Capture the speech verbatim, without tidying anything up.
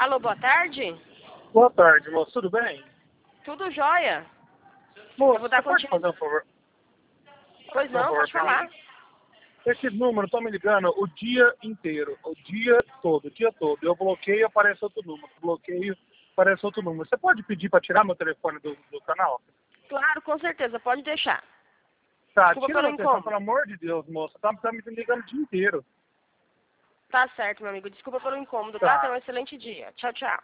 Alô, boa tarde? Boa tarde, moço. Tudo bem? Tudo jóia? Moço, Eu vou dar você pode continu... fazer um favor? Pois Um não, favor pode pra falar. mim? Esse número tá me ligando o dia inteiro. O dia todo, o dia todo. Eu bloqueio, aparece outro número. Bloqueio, aparece outro número. Você pode pedir pra tirar meu telefone do, do canal? Claro, com certeza, pode deixar. Tá, Desculpa tira pelo meu telefone, incômodo. pelo amor de Deus, moça. Tá, tá me ligando o dia inteiro. Tá certo, meu amigo. Desculpa pelo incômodo, tá? Tenha Tá. um excelente dia. Tchau, tchau.